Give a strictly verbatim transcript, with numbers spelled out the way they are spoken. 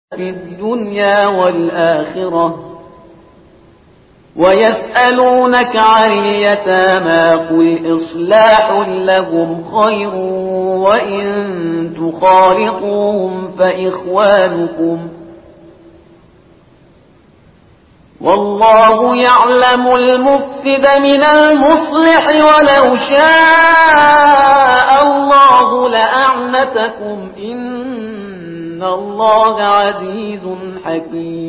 في الدنيا والآخرة ويسألونك عن اليتامى قل إصلاح لهم خير وإن تخالطوهم فإخوانكم والله يعلم المفسد من المصلح ولو شاء الله لأعنتكم إن الله عزيز حكيم.